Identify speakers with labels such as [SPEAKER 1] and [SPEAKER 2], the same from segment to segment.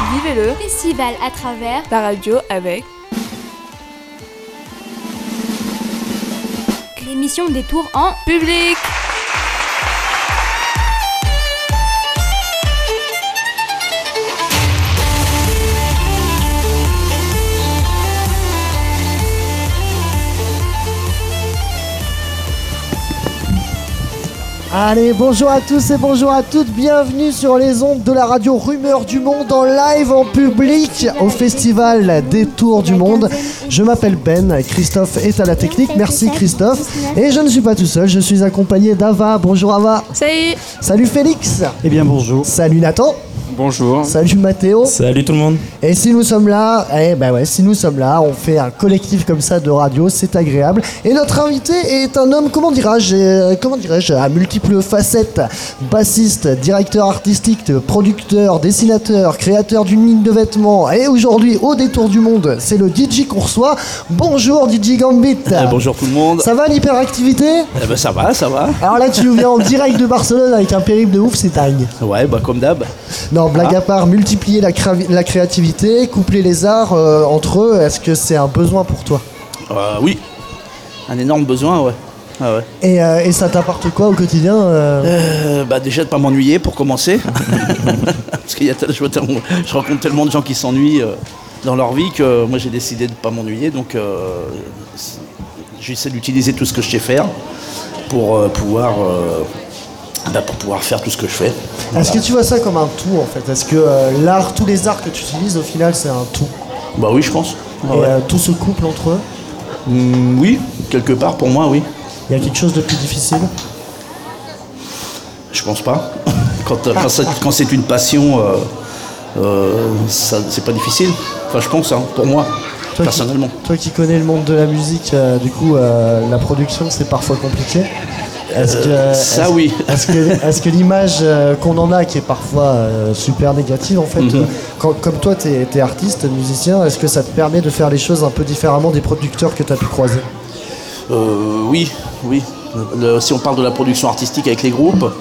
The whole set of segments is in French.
[SPEAKER 1] Vivez-le
[SPEAKER 2] Festival à travers
[SPEAKER 1] la radio avec
[SPEAKER 2] l'émission des tours en
[SPEAKER 1] public.
[SPEAKER 3] Allez, bonjour à tous et bonjour à toutes, bienvenue sur les ondes de la radio Rumeur du Monde en live en public au Festival des Tours du Monde. Je m'appelle Ben, Christophe est à la technique, merci Christophe. Et je ne suis pas tout seul, je suis accompagné d'Ava. Bonjour Ava.
[SPEAKER 1] Salut.
[SPEAKER 3] Salut Félix.
[SPEAKER 4] Eh bien bonjour.
[SPEAKER 3] Salut Nathan.
[SPEAKER 4] Bonjour.
[SPEAKER 3] Salut Mathéo.
[SPEAKER 4] Salut tout le monde.
[SPEAKER 3] Et si nous sommes là, si nous sommes là, on fait un collectif comme ça de radio, c'est agréable. Et notre invité est un homme, comment dirais-je, à multiples facettes. Bassiste, directeur artistique, producteur, dessinateur, créateur d'une ligne de vêtements. Et aujourd'hui, au détour du monde, c'est le DJ qu'on reçoit. Bonjour DJ Gambit.
[SPEAKER 5] Bonjour tout le monde.
[SPEAKER 3] Ça va l'hyperactivité ?
[SPEAKER 5] Ça va.
[SPEAKER 3] Alors là, tu nous viens en direct de Barcelone avec un périple de ouf, c'est dingue.
[SPEAKER 5] Ouais, comme d'hab.
[SPEAKER 3] Non, blague à part, multiplier la créativité, coupler les arts entre eux, est-ce que c'est un besoin pour toi ?
[SPEAKER 5] Oui, un énorme besoin, ouais. Ah ouais.
[SPEAKER 3] Et ça t'apporte quoi au quotidien
[SPEAKER 5] Déjà de pas m'ennuyer pour commencer. Parce qu'il y a je rencontre tellement de gens qui s'ennuient dans leur vie que moi j'ai décidé de pas m'ennuyer. Donc j'essaie d'utiliser tout ce que je sais faire pour pouvoir faire tout ce que je fais.
[SPEAKER 3] Est-ce que tu vois ça comme un tout en fait ? Est-ce que tous les arts que tu utilises au final c'est un tout ?
[SPEAKER 5] Bah oui, je pense.
[SPEAKER 3] Tout se couple entre eux ?
[SPEAKER 5] Oui, quelque part pour moi, oui.
[SPEAKER 3] Il y a quelque chose de plus difficile ?
[SPEAKER 5] Je pense pas. Quand c'est une passion, c'est pas difficile. Enfin, je pense, pour moi, personnellement.
[SPEAKER 3] Toi qui connais le monde de la musique, la production c'est parfois compliqué ?
[SPEAKER 5] Oui.
[SPEAKER 3] Est-ce que l'image qu'on en a, qui est parfois super négative, en fait, comme toi, t'es artiste, musicien, est-ce que ça te permet de faire les choses un peu différemment des producteurs que t'as pu croiser ?
[SPEAKER 5] Oui. Si on parle de la production artistique avec les groupes,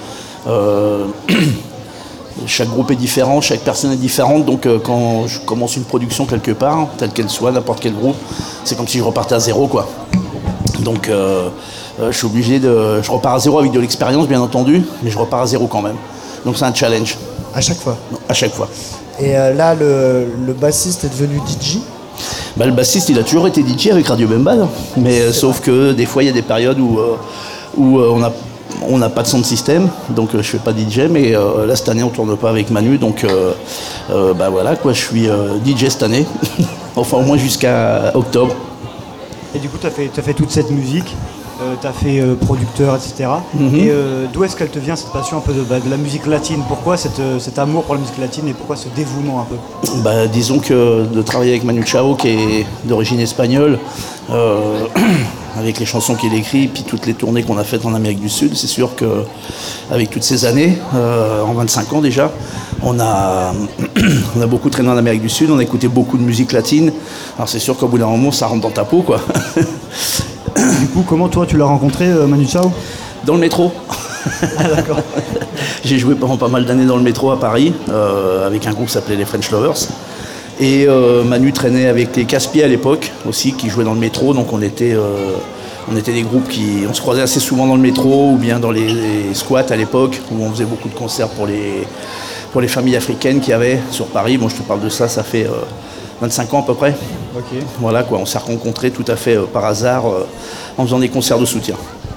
[SPEAKER 5] chaque groupe est différent, chaque personne est différente, donc quand je commence une production quelque part, telle qu'elle soit, n'importe quel groupe, c'est comme si je repartais à zéro, quoi. Donc je suis obligé je repars à zéro avec de l'expérience bien entendu, mais je repars à zéro quand même. Donc c'est un challenge.
[SPEAKER 3] À chaque fois ?
[SPEAKER 5] Non, à chaque fois.
[SPEAKER 3] Et là, le bassiste est devenu DJ ?
[SPEAKER 5] Le bassiste il a toujours été DJ avec Radio Bembad, mais sauf que des fois il y a des périodes où on n'a pas de son de système, donc je fais pas DJ, mais là cette année on tourne pas avec Manu, donc voilà quoi, je suis DJ cette année, enfin au moins jusqu'à octobre.
[SPEAKER 4] Et du coup, tu as fait toute cette musique, tu as fait producteur, etc. Et d'où est-ce qu'elle te vient cette passion un peu de la musique latine ? Pourquoi cet amour pour la musique latine et pourquoi ce dévouement un peu ?
[SPEAKER 5] Disons que de travailler avec Manu Chao, qui est d'origine espagnole, avec les chansons qu'il écrit, puis toutes les tournées qu'on a faites en Amérique du Sud, c'est sûr qu'avec toutes ces années, en 25 ans déjà, on a beaucoup traîné en Amérique du Sud, on a écouté beaucoup de musique latine. Alors c'est sûr qu'au bout d'un moment, ça rentre dans ta peau, quoi.
[SPEAKER 4] Du coup, comment toi tu l'as rencontré, Manu Chao ?
[SPEAKER 5] Dans le métro.
[SPEAKER 4] Ah d'accord.
[SPEAKER 5] J'ai joué pendant pas mal d'années dans le métro à Paris, avec un groupe qui s'appelait les French Lovers. Et Manu traînait avec les Casse-Pieds à l'époque aussi, qui jouaient dans le métro, donc on était des groupes on se croisait assez souvent dans le métro ou bien dans les squats à l'époque, où on faisait beaucoup de concerts pour les familles africaines qu'il y avait sur Paris. Bon, je te parle de ça fait 25 ans à peu près.
[SPEAKER 4] Ok.
[SPEAKER 5] Voilà quoi, on s'est rencontrés tout à fait par hasard en faisant des concerts de soutien.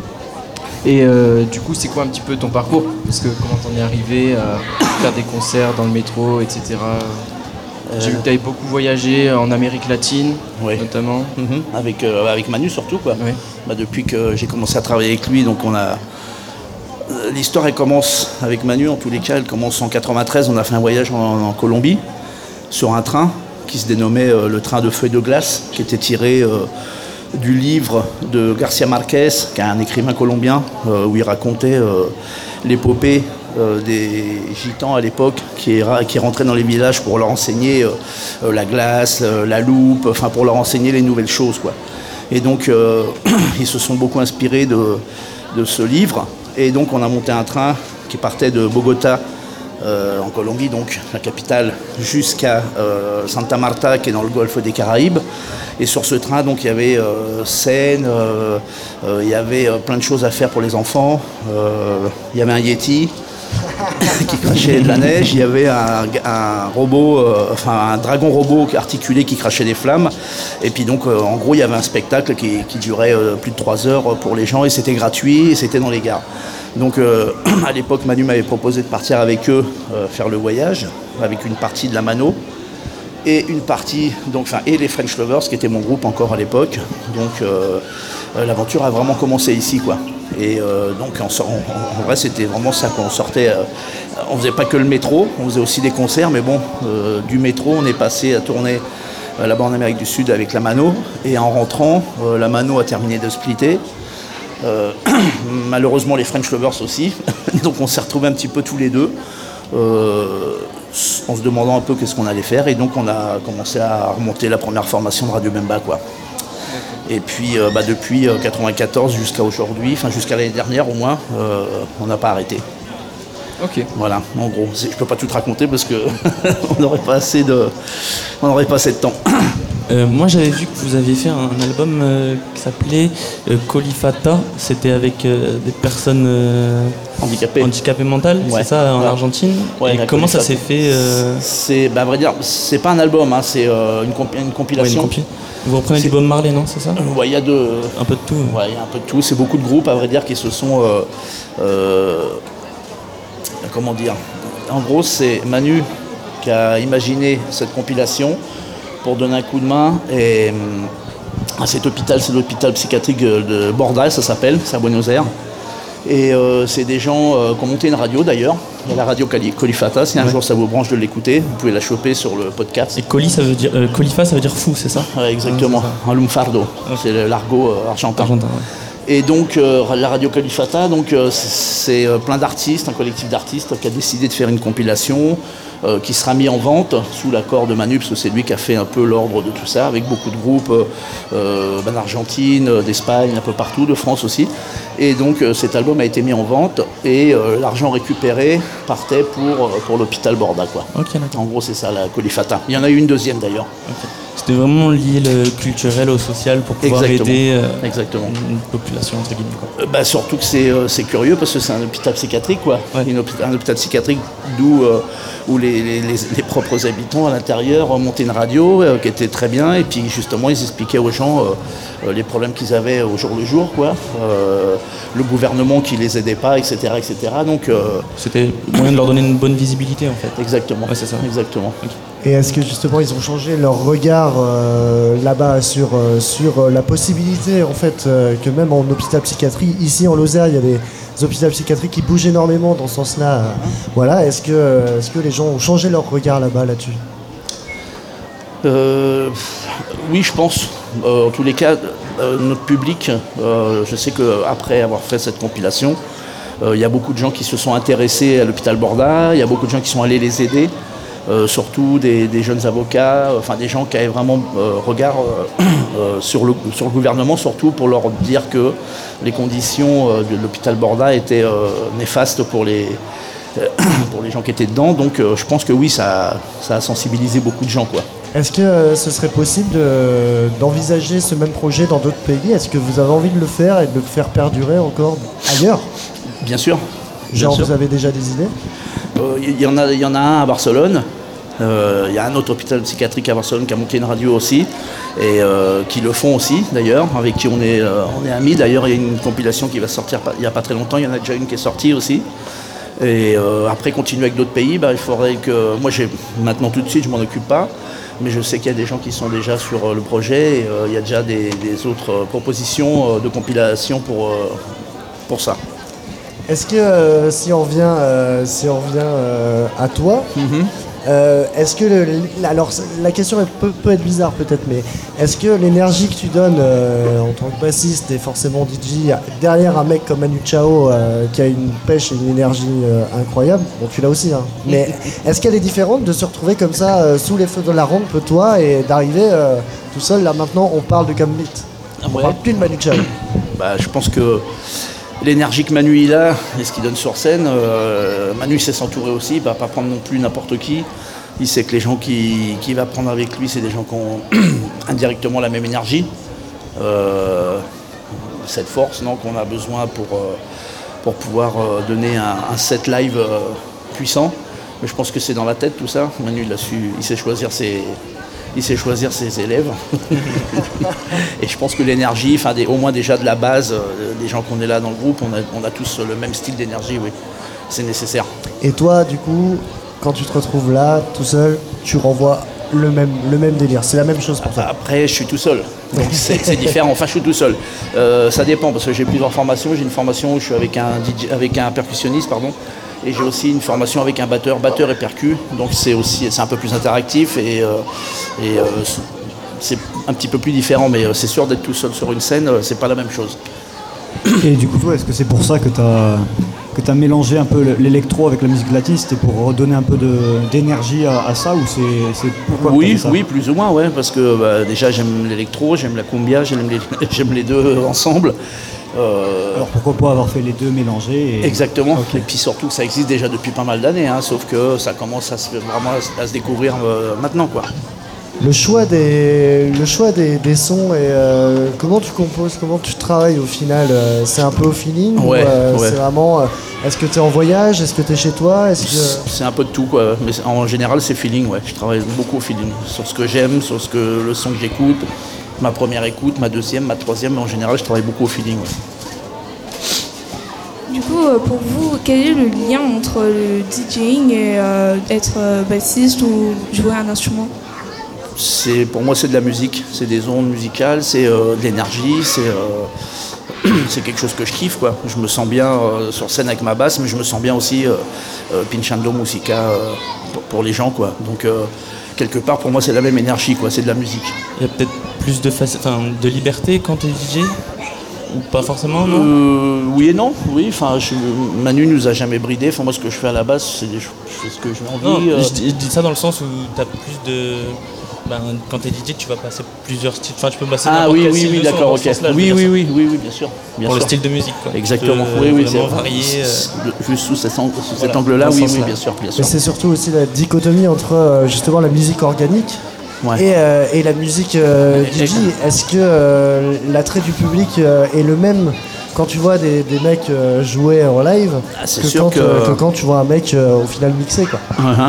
[SPEAKER 6] Et du coup, c'est quoi un petit peu ton parcours ? Parce que comment t'en es arrivé à faire des concerts dans le métro, etc. J'ai vu que t'avais beaucoup voyagé en Amérique latine, notamment.
[SPEAKER 5] Avec Manu surtout, quoi.
[SPEAKER 6] Oui.
[SPEAKER 5] Depuis que j'ai commencé à travailler avec lui, donc l'histoire elle commence avec Manu, en tous les cas, elle commence en 93. On a fait un voyage en Colombie sur un train qui se dénommait le train de feu et de glace, qui était tiré du livre de Garcia Marquez, qui est un écrivain colombien, où il racontait l'épopée des gitans à l'époque qui rentraient dans les villages pour leur enseigner la glace, la loupe, enfin pour leur enseigner les nouvelles choses, quoi. Et donc ils se sont beaucoup inspirés de ce livre, et donc on a monté un train qui partait de Bogota en Colombie, donc la capitale, jusqu'à Santa Marta, qui est dans le golfe des Caraïbes. Et sur ce train, donc, il y avait scène, il y avait plein de choses à faire pour les enfants. Il y avait un Yeti qui crachait de la neige. Il y avait un robot, un dragon robot articulé qui crachait des flammes. Et puis donc, en gros, il y avait un spectacle qui durait plus de 3 heures pour les gens et c'était gratuit et c'était dans les gares. Donc, à l'époque, Manu m'avait proposé de partir avec eux faire le voyage avec une partie de la Mano. Et une partie, et les French Lovers, qui était mon groupe encore à l'époque. Donc l'aventure a vraiment commencé ici, quoi. Et donc en vrai, c'était vraiment ça, qu'on sortait. On faisait pas que le métro, on faisait aussi des concerts, mais bon, du métro, on est passé à tourner là-bas en Amérique du Sud avec la Mano. Et en rentrant, la Mano a terminé de splitter. Malheureusement, les French Lovers aussi. Donc on s'est retrouvés un petit peu tous les deux. En se demandant un peu qu'est-ce qu'on allait faire, et donc on a commencé à remonter la première formation de Radio Bemba, quoi. Et puis depuis 94 jusqu'à aujourd'hui, jusqu'à l'année dernière au moins, on n'a pas arrêté.
[SPEAKER 6] Ok.
[SPEAKER 5] Voilà, en gros, je peux pas tout te raconter parce que on n'aurait pas assez de temps.
[SPEAKER 1] Moi j'avais vu que vous aviez fait un album qui s'appelait Colifata, c'était avec des personnes handicapées mentales,
[SPEAKER 5] ouais.
[SPEAKER 1] C'est ça, en Argentine.
[SPEAKER 5] Ouais,
[SPEAKER 1] et comment ça s'est fait
[SPEAKER 5] C'est, à vrai dire, c'est pas un album, hein, c'est une compilation.
[SPEAKER 1] Vous reprenez du Bob Marley, non, c'est ça?
[SPEAKER 5] Ouais, il y a
[SPEAKER 1] un peu de tout.
[SPEAKER 5] Ouais, il y a un peu de tout. C'est beaucoup de groupes, à vrai dire, qui se sont comment dire. En gros, c'est Manu qui a imaginé cette compilation pour donner un coup de main à cet hôpital, c'est l'hôpital psychiatrique de Borda, ça s'appelle, c'est à Buenos Aires. Et c'est des gens qui ont monté une radio d'ailleurs, il y a la radio Colifata, si un jour ça vous branche de l'écouter, vous pouvez la choper sur le podcast.
[SPEAKER 1] Et Colifa ça veut dire fou, c'est ça?
[SPEAKER 5] Ouais, exactement, un lunfardo, c'est l'argot argentin. Ouais. Et donc la radio Colifata, c'est plein d'artistes, un collectif d'artistes qui a décidé de faire une compilation qui sera mis en vente sous l'accord de Manu, parce que c'est lui qui a fait un peu l'ordre de tout ça, avec beaucoup de groupes d'Argentine, d'Espagne, un peu partout, de France aussi. Et donc cet album a été mis en vente et l'argent récupéré partait pour l'hôpital Borda, quoi.
[SPEAKER 1] Okay,
[SPEAKER 5] en gros, c'est ça la Colifata. Il y en a eu une deuxième d'ailleurs.
[SPEAKER 1] Okay. C'était vraiment lié le culturel au social pour pouvoir aider une population, entre guillemets, quoi.
[SPEAKER 5] Surtout que c'est curieux parce que c'est un hôpital psychiatrique, quoi. Ouais. Un hôpital psychiatrique où les propres habitants à l'intérieur montaient une radio qui était très bien, et puis justement ils expliquaient aux gens les problèmes qu'ils avaient au jour le jour, quoi. Le gouvernement qui les aidait pas, etc. etc. Donc,
[SPEAKER 1] c'était moyen de leur donner une bonne visibilité, en fait.
[SPEAKER 5] Exactement.
[SPEAKER 1] Ouais, c'est ça.
[SPEAKER 5] Exactement.
[SPEAKER 1] Okay.
[SPEAKER 3] Et est-ce que justement ils ont changé leur regard là-bas sur la possibilité en fait que même en hôpital psychiatrie, ici en Lozère, il y a des hôpitaux psychiatriques qui bougent énormément dans ce sens-là. Voilà, est-ce que les gens ont changé leur regard là-dessus?
[SPEAKER 5] Oui, je pense. En tous les cas, notre public, je sais qu'après avoir fait cette compilation, il y a beaucoup de gens qui se sont intéressés à l'hôpital Borda, il y a beaucoup de gens qui sont allés les aider. Surtout des jeunes avocats, des gens qui avaient vraiment regard sur le gouvernement, surtout pour leur dire que les conditions de l'hôpital Borda étaient néfastes pour les gens qui étaient dedans. Donc je pense que oui, ça a sensibilisé beaucoup de gens, quoi.
[SPEAKER 3] Est-ce que ce serait possible d'envisager ce même projet dans d'autres pays? Est-ce que vous avez envie de le faire et de le faire perdurer encore ailleurs?
[SPEAKER 5] Bien sûr.
[SPEAKER 3] Vous avez déjà des idées?
[SPEAKER 5] Il y en a un à Barcelone. Il y a un autre hôpital psychiatrique à Barcelone qui a monté une radio aussi, et qui le font aussi d'ailleurs, avec qui on est amis. D'ailleurs, il y a une compilation qui va sortir il n'y a pas très longtemps, il y en a déjà une qui est sortie aussi. Et après, continuer avec d'autres pays, il faudrait que... Moi, maintenant tout de suite, je ne m'en occupe pas, mais je sais qu'il y a des gens qui sont déjà sur le projet, et il y a déjà des autres propositions de compilation pour ça.
[SPEAKER 3] Est-ce que si on revient à toi, est-ce que alors la question peut être bizarre peut-être, mais est-ce que l'énergie que tu donnes en tant que bassiste et forcément DJ derrière un mec comme Manu Chao qui a une pêche et une énergie incroyable, bon tu l'as aussi, hein, mais est-ce qu'elle est différente de se retrouver comme ça sous les feux de la rampe toi et d'arriver tout seul là maintenant on parle de Gambit, on parle plus de Manu Chao?
[SPEAKER 5] Je pense que l'énergie que Manu il a et ce qu'il donne sur scène. Manu sait s'entourer aussi, il va pas prendre non plus n'importe qui. Il sait que les gens qui va prendre avec lui, c'est des gens qui ont indirectement la même énergie. Cette force qu'on a besoin pour pouvoir donner un set live puissant. Mais je pense que c'est dans la tête tout ça. Manu il sait choisir ses élèves. Et je pense que l'énergie, au moins déjà de la base, des gens qu'on est là dans le groupe, on a tous le même style d'énergie, oui. C'est nécessaire.
[SPEAKER 3] Et toi, du coup, quand tu te retrouves là, tout seul, tu renvoies le même délire. C'est la même chose pour toi.
[SPEAKER 5] Après, je suis tout seul. Donc c'est différent. Enfin, je suis tout seul. Ça dépend parce que j'ai plusieurs formations. J'ai une formation où je suis avec un percussionniste, pardon. Et j'ai aussi une formation avec un batteur et percu. Donc c'est un peu plus interactif et c'est un petit peu plus différent. Mais c'est sûr d'être tout seul sur une scène, c'est pas la même chose.
[SPEAKER 4] Et du coup, toi, est-ce que c'est pour ça que tu as mélangé un peu l'électro avec la musique latine? C'était pour redonner un peu d'énergie à ça, ou c'est pourquoi
[SPEAKER 5] Oui,
[SPEAKER 4] ça
[SPEAKER 5] oui, plus ou moins, ouais, parce que déjà j'aime l'électro, j'aime la cumbia, j'aime les deux ensemble.
[SPEAKER 4] Alors pourquoi pas avoir fait les deux mélangés
[SPEAKER 5] Exactement. Okay. Et puis surtout que ça existe déjà depuis pas mal d'années, sauf que ça commence vraiment à se découvrir maintenant, quoi.
[SPEAKER 3] Le choix des sons et comment tu composes, comment tu travailles au final, c'est un peu au feeling
[SPEAKER 5] ouais.
[SPEAKER 3] C'est vraiment, est-ce que tu es en voyage, est-ce que tu es chez toi,
[SPEAKER 5] C'est un peu de tout, quoi. Mais en général c'est feeling, ouais. Je travaille beaucoup au feeling, sur ce que j'aime, sur le son que j'écoute, ma première écoute, ma deuxième, ma troisième, mais en général je travaille beaucoup au feeling, ouais.
[SPEAKER 7] Du coup, pour vous, quel est le lien entre le DJing et être bassiste ou jouer un instrument?
[SPEAKER 5] Pour moi, c'est de la musique, c'est des ondes musicales, c'est de l'énergie, c'est quelque chose que je kiffe, quoi. Je me sens bien sur scène avec ma basse, mais je me sens bien aussi pinchando musica pour les gens, quoi. Donc quelque part, pour moi, c'est la même énergie, quoi. C'est de la musique.
[SPEAKER 1] Il y a peut-être plus de liberté quand tu es DJ? Ou pas forcément, non?
[SPEAKER 5] Oui et non, oui. Enfin, Manu nous a jamais bridé. Enfin, moi, ce que je fais à la base, je fais ce que j'ai envie.
[SPEAKER 1] Non, je dis ça dans le sens où tu as plus de... quand tu es DJ, tu vas passer plusious styles. Enfin, tu peux passer n'importe quel style de son,
[SPEAKER 5] d'accord, ok. Oui, bien sûr.
[SPEAKER 1] Pour le style de musique, quoi.
[SPEAKER 5] Exactement. Oui,
[SPEAKER 1] c'est varié.
[SPEAKER 5] Juste sous cet angle-là, oui, bien sûr.
[SPEAKER 3] Mais c'est surtout aussi la dichotomie entre justement la musique organique. Ouais. Et la musique DJ, est-ce que l'attrait du public est le même quand tu vois des mecs jouer en live que quand tu vois un mec au final mixé, quoi?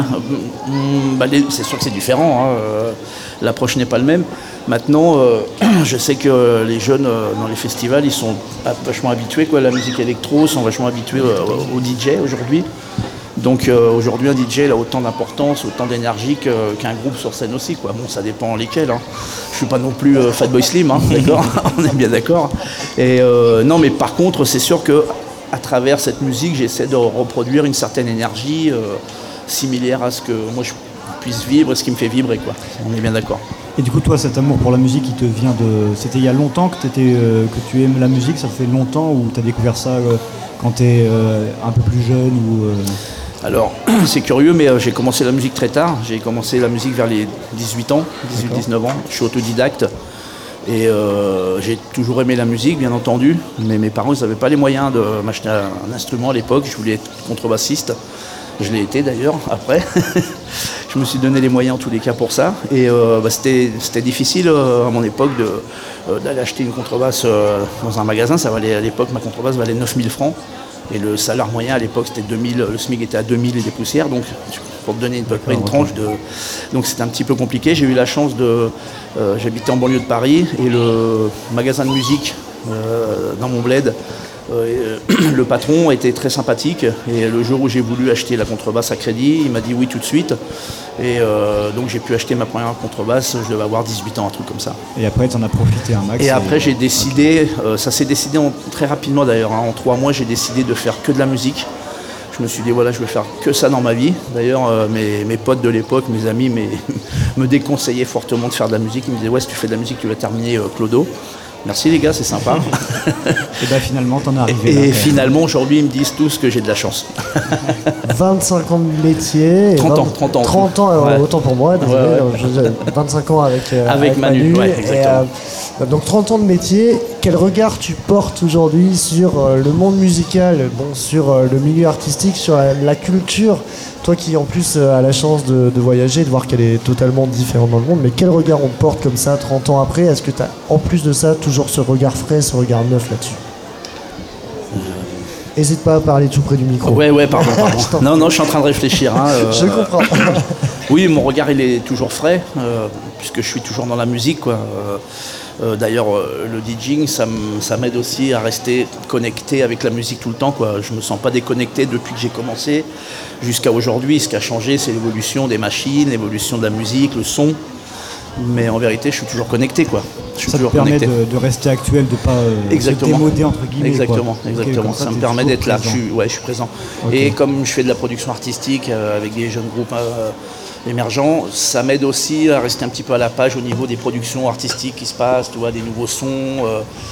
[SPEAKER 5] C'est sûr que c'est différent, l'approche n'est pas le même. Maintenant, je sais que les jeunes dans les festivals, ils sont vachement habitués, quoi, à la musique électro, sont vachement habitués au DJ aujourd'hui. Donc aujourd'hui, un DJ il a autant d'importance, autant d'énergie qu'un groupe sur scène aussi, quoi. Bon, ça dépend lesquels. Je suis pas non plus Fatboy Slim, d'accord. On est bien d'accord. Et non, mais par contre, c'est sûr que à travers cette musique, j'essaie de reproduire une certaine énergie similaire à ce que moi je puisse vivre, ce qui me fait vibrer, quoi. On est bien d'accord.
[SPEAKER 4] Et du coup, toi, cet amour pour la musique, il te vient de... C'était il y a longtemps que tu aimes la musique? Ça fait longtemps, ou tu as découvert ça quand tu es un peu plus jeune ou
[SPEAKER 5] Alors, c'est curieux, mais j'ai commencé la musique très tard. J'ai commencé la musique vers les 18 ans, 18-19 ans. Je suis autodidacte et j'ai toujours aimé la musique, bien entendu. Mais mes parents, ils n'avaient pas les moyens de m'acheter un instrument à l'époque. Je voulais être contrebassiste. Je l'ai été d'ailleurs, après. Je me suis donné les moyens en tous les cas pour ça. Et c'était difficile à mon époque d'aller acheter une contrebasse dans un magasin. Ça valait, à l'époque, ma contrebasse valait 9000 francs. Et le salaire moyen à l'époque c'était 2000, le SMIC était à 2000 et des poussières, donc pour te donner à peu près une tranche de... Donc c'était un petit peu compliqué. J'ai eu la chance j'habitais en banlieue de Paris et le magasin de musique dans mon bled, le patron était très sympathique et le jour où j'ai voulu acheter la contrebasse à crédit, il m'a dit oui tout de suite. Et donc j'ai pu acheter ma première contrebasse, je devais avoir 18 ans, un truc comme ça.
[SPEAKER 4] Et après tu en as profité un max?
[SPEAKER 5] Et après j'ai décidé, ça s'est décidé très rapidement d'ailleurs, en 3 mois j'ai décidé de faire que de la musique. Je me suis dit voilà, je vais faire que ça dans ma vie. D'ailleurs mes potes de l'époque, mes amis me déconseillaient fortement de faire de la musique. Ils me disaient ouais, si tu fais de la musique tu vas terminer clodo. Merci les gars, c'est sympa.
[SPEAKER 4] Et ben finalement, t'en es arrivé.
[SPEAKER 5] Et
[SPEAKER 4] là,
[SPEAKER 5] finalement, aujourd'hui, ils me disent tous que j'ai de la chance.
[SPEAKER 3] 25 ans de métier.
[SPEAKER 5] 30 ans.
[SPEAKER 3] 30 ans,
[SPEAKER 5] Ouais.
[SPEAKER 3] autant pour moi, désolé.
[SPEAKER 5] Ouais.
[SPEAKER 3] 25 ans avec
[SPEAKER 5] Manu, ouais, exactement.
[SPEAKER 3] Donc 30 ans de métier, quel regard tu portes aujourd'hui sur le monde musical, sur le milieu artistique, sur la culture? Toi qui en plus as la chance de voyager, de voir qu'elle est totalement différente dans le monde, mais quel regard on porte comme ça 30 ans après? Est-ce que tu as en plus de ça toujours ce regard frais, ce regard neuf là-dessus? N'hésite pas à parler tout près du micro.
[SPEAKER 5] Ouais, pardon. Non, je suis en train de réfléchir.
[SPEAKER 3] Je comprends.
[SPEAKER 5] Oui, mon regard, il est toujours frais, puisque je suis toujours dans la musique, quoi. D'ailleurs, le DJing, ça m'aide aussi à rester connecté avec la musique tout le temps, quoi. Je me sens pas déconnecté depuis que j'ai commencé jusqu'à aujourd'hui. Ce qui a changé, c'est l'évolution des machines, l'évolution de la musique, le son. Mais en vérité, je suis toujours connecté, quoi. Je suis
[SPEAKER 4] ça te
[SPEAKER 5] toujours
[SPEAKER 4] permet
[SPEAKER 5] connecté.
[SPEAKER 4] de rester actuel, de pas se démoder entre guillemets.
[SPEAKER 5] Exactement,
[SPEAKER 4] quoi.
[SPEAKER 5] exactement.
[SPEAKER 4] Ok,
[SPEAKER 5] Ça me
[SPEAKER 4] t'es
[SPEAKER 5] permet
[SPEAKER 4] toujours
[SPEAKER 5] d'être là.
[SPEAKER 4] présent.
[SPEAKER 5] Je suis présent.
[SPEAKER 4] Ok.
[SPEAKER 5] Et comme je fais de la production artistique avec des jeunes groupes émergents, ça m'aide aussi à rester un petit peu à la page au niveau des productions artistiques qui se passent, tu vois, des nouveaux sons,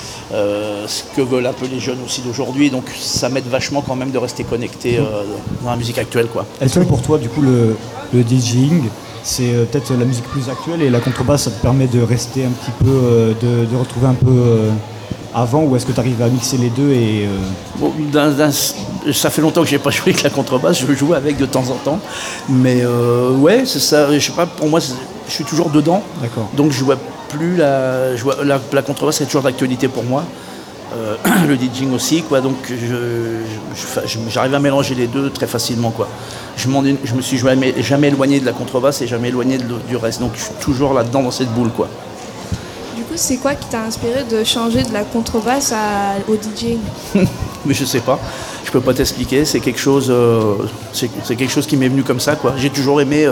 [SPEAKER 5] ce que veulent un peu les jeunes aussi d'aujourd'hui. Donc ça m'aide vachement quand même de rester connecté dans la musique actuelle, quoi.
[SPEAKER 4] Est-ce que pour toi, du coup, le DJing, c'est peut-être la musique plus actuelle et la contrebasse, ça te permet de rester un petit peu, de retrouver un peu avant, ou est-ce que tu arrives à mixer les deux et
[SPEAKER 5] Bon, ça fait longtemps que j'ai pas joué avec la contrebasse, je joue avec de temps en temps. Mais ouais, c'est ça, je sais pas, pour moi, je suis toujours dedans.
[SPEAKER 4] D'accord.
[SPEAKER 5] Donc je vois plus la contrebasse est toujours d'actualité pour moi. Le DJing aussi, quoi. Donc j'arrive à mélanger les deux très facilement, quoi. Je me suis jamais éloigné de la contrebasse et jamais éloigné du reste. Donc je suis toujours là-dedans dans cette boule, quoi.
[SPEAKER 7] Du coup, c'est quoi qui t'a inspiré de changer de la contrebasse au DJing?
[SPEAKER 5] Mais je sais pas, je peux pas t'expliquer. C'est quelque chose, c'est quelque chose qui m'est venu comme ça, quoi. J'ai toujours aimé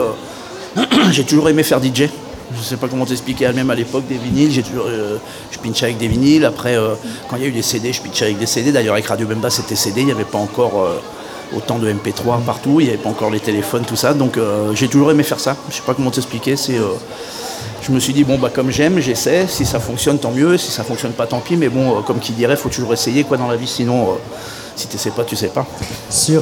[SPEAKER 5] faire DJ. Je sais pas comment t'expliquer, même à l'époque des vinyles, je pinchais avec des vinyles. Après, quand il y a eu les CD, je pinchais avec des CD. D'ailleurs, avec Radio Bemba, c'était CD. Il n'y avait pas encore autant de MP3 partout. Il n'y avait pas encore les téléphones, tout ça. Donc, j'ai toujours aimé faire ça. Je sais pas comment t'expliquer. Je me suis dit, bon, bah, comme j'aime, j'essaie. Si ça fonctionne, tant mieux. Si ça fonctionne pas, tant pis. Mais bon, comme qui dirait, faut toujours essayer, quoi, dans la vie. Sinon, si tu sais pas, tu sais pas.
[SPEAKER 3] Sur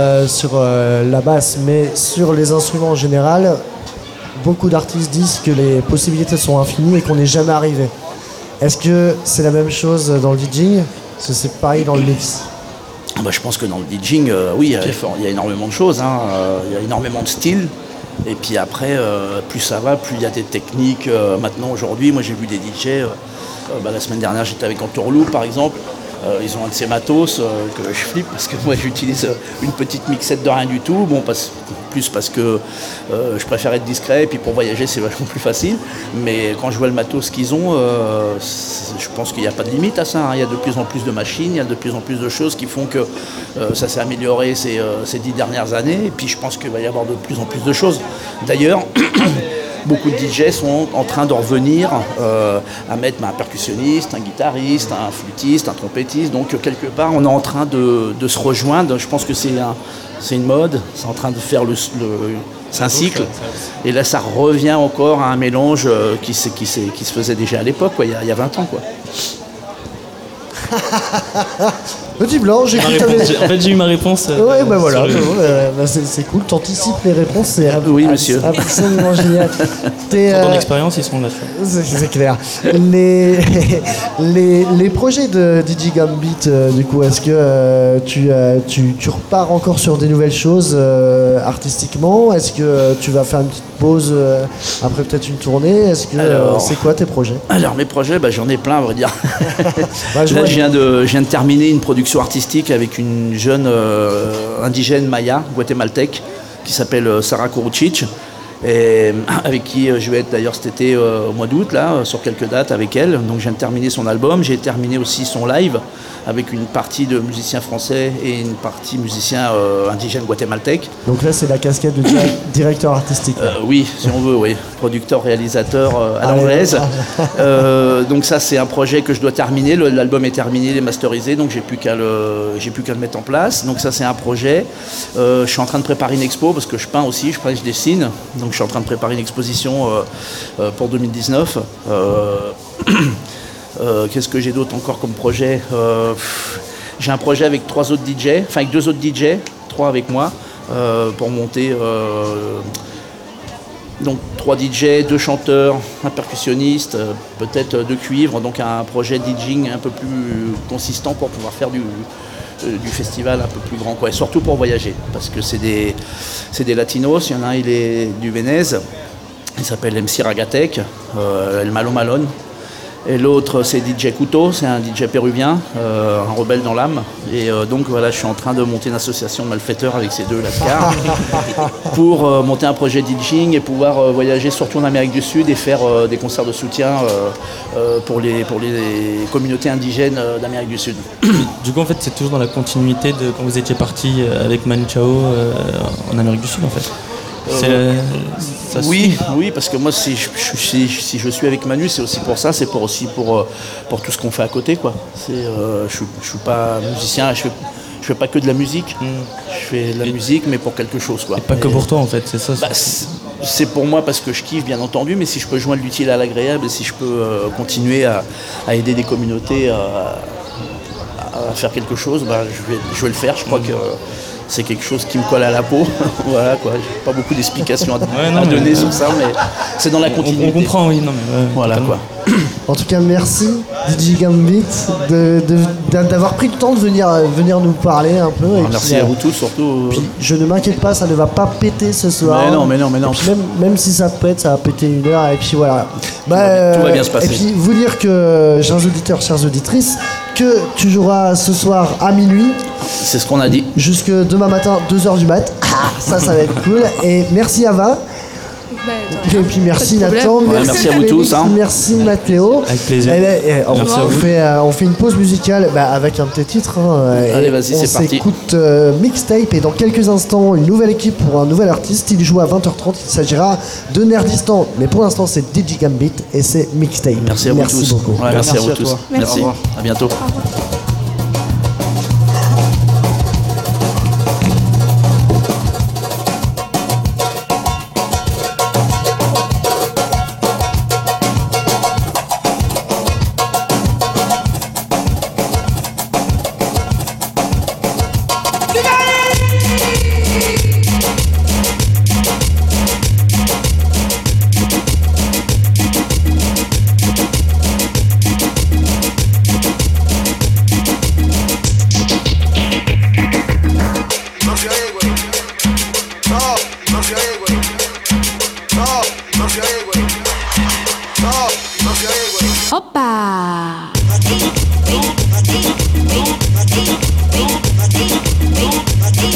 [SPEAKER 3] la basse, mais sur les instruments en général, beaucoup d'artistes disent que les possibilités sont infinies et qu'on n'est jamais arrivé. Est-ce que c'est la même chose dans le DJing? Est-ce que c'est pareil dans le mix?
[SPEAKER 5] Bah, je pense que dans le DJing, oui, il y a énormément de choses. Il y a énormément de styles. Et puis après, plus ça va, plus il y a des techniques. Maintenant, aujourd'hui, moi j'ai vu des DJ. La semaine dernière, j'étais avec Entourloup, par exemple. Ils ont un de ces matos que je flippe parce que moi j'utilise une petite mixette de rien du tout. Bon, plus parce que je préfère être discret et puis pour voyager c'est vachement plus facile. Mais quand je vois le matos qu'ils ont, je pense qu'il n'y a pas de limite à ça. Il y a de plus en plus de machines, il y a de plus en plus de choses qui font que ça s'est amélioré ces 10 dernières années. Et puis je pense qu'il va y avoir de plus en plus de choses. D'ailleurs, beaucoup de DJ sont en train de revenir à mettre un percussionniste, un guitariste, un flûtiste, un trompettiste. Donc quelque part, on est en train de se rejoindre. Je pense que c'est une mode. C'est en train de faire c'est un cycle. Et là, ça revient encore à un mélange qui se faisait déjà à l'époque, quoi, il y a 20 ans, quoi.
[SPEAKER 3] Petit blanc, j'ai cru que t'avais-
[SPEAKER 1] En fait, j'ai eu ma réponse.
[SPEAKER 3] Ouais, bah voilà,
[SPEAKER 1] sur le-
[SPEAKER 3] c'est cool, t'anticipes les réponses, c'est
[SPEAKER 5] Oui, monsieur.
[SPEAKER 3] absolument génial. T'es,
[SPEAKER 1] Pour ton expérience, ils sont là.
[SPEAKER 3] c'est clair. Les projets de DJ Gambit, du coup, est-ce que tu repars encore sur des nouvelles choses artistiquement? Est-ce que tu vas faire une petite pause après peut-être une tournée? Est-ce que c'est quoi tes projets?
[SPEAKER 5] Alors mes projets, j'en ai plein à vrai dire.
[SPEAKER 3] Bah, je
[SPEAKER 5] Là,
[SPEAKER 3] vois-
[SPEAKER 5] je viens de terminer une production artistique avec une jeune indigène maya, guatémaltèque, qui s'appelle Sarah Korucic, et avec qui je vais être d'ailleurs cet été au mois d'août, là, sur quelques dates avec elle. Donc je viens de terminer son album, j'ai terminé aussi son live avec une partie de musiciens français et une partie musiciens indigènes guatémaltèques.
[SPEAKER 3] Donc là, c'est la casquette de directeur artistique.
[SPEAKER 5] Oui, si on veut, oui. Producteur, réalisateur à
[SPEAKER 3] Allez.
[SPEAKER 5] l'anglaise. Donc ça, c'est un projet que je dois terminer. L'album est terminé, il est masterisé, donc j'ai plus qu'à le mettre en place. Donc ça, c'est un projet. Je suis en train de préparer une expo parce que je peins aussi, je dessine. Donc je suis en train de préparer une exposition pour 2019. Qu'est-ce que j'ai d'autre encore comme projet? J'ai un projet avec 3 autres DJ, enfin avec 2 autres DJ, 3 avec moi, pour monter donc 3 DJ, 2 chanteurs, un percussionniste, peut-être 2 cuivres, donc un projet DJing un peu plus consistant pour pouvoir faire du festival un peu plus grand, quoi. Et surtout pour voyager, parce que c'est des latinos. Il y en a un, il est du Vénèze, il s'appelle MC Ragatek, El Malo Malone. Et l'autre, c'est DJ Couto, c'est un DJ péruvien, un rebelle dans l'âme. Et donc voilà, je suis en train de monter une association de malfaiteurs avec ces 2 lascars pour monter un projet DJing et pouvoir voyager surtout en Amérique du Sud et faire des concerts de soutien pour les communautés indigènes d'Amérique du Sud.
[SPEAKER 1] Du coup, en fait, c'est toujours dans la continuité de quand vous étiez parti avec Manu Chao en Amérique du Sud, en fait.
[SPEAKER 5] Oui, parce que moi, si je suis avec Manu, c'est aussi pour ça, c'est aussi pour tout ce qu'on fait à côté, quoi. Je suis pas musicien, je fais pas que de la musique. Je fais de la musique, mais pour quelque chose, quoi.
[SPEAKER 1] Et pas que pour toi, en fait, c'est ça.
[SPEAKER 5] C'est pour moi parce que je kiffe, bien entendu, mais si je peux joindre l'utile à l'agréable et si je peux continuer à aider des communautés à faire quelque chose, je vais le faire. Je crois que c'est quelque chose qui me colle à la peau. Voilà, quoi. J'ai pas beaucoup d'explications à donner sur ça, mais c'est dans la continuité.
[SPEAKER 1] On comprend, oui. Non, mais
[SPEAKER 5] voilà, quoi.
[SPEAKER 3] En tout cas, merci DJ Gambit d'avoir pris le temps de venir nous parler un peu.
[SPEAKER 5] Merci à vous tous, surtout.
[SPEAKER 3] Puis, je ne m'inquiète pas, ça ne va pas péter ce soir.
[SPEAKER 5] Mais non.
[SPEAKER 3] Et puis même si ça pète, ça va péter 1 heure. Et puis voilà.
[SPEAKER 5] Tout va bien se passer.
[SPEAKER 3] Et puis vous dire que, chers auditeurs, chères auditrices, que tu joueras ce soir à minuit.
[SPEAKER 5] C'est ce qu'on a dit.
[SPEAKER 3] Jusque demain matin, 2h du mat. Ça va être cool. Et merci Ava. Et puis merci Nathan,
[SPEAKER 5] merci à vous tous.
[SPEAKER 3] Merci Mathéo.
[SPEAKER 1] Avec plaisir.
[SPEAKER 3] On fait une pause musicale avec un petit titre.
[SPEAKER 5] Allez, vas-y, c'est parti.
[SPEAKER 3] On s'écoute Mixtape et dans quelques instants, une nouvelle équipe pour un nouvel artiste. Il joue à 20h30. Il s'agira de Nerdistan. Mais pour l'instant, c'est DJ Gambit et c'est Mixtape.
[SPEAKER 5] Merci à vous tous.
[SPEAKER 3] Beaucoup.
[SPEAKER 5] Ouais, merci à vous tous.
[SPEAKER 7] Merci.
[SPEAKER 5] À bientôt.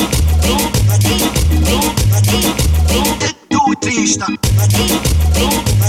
[SPEAKER 8] Stop.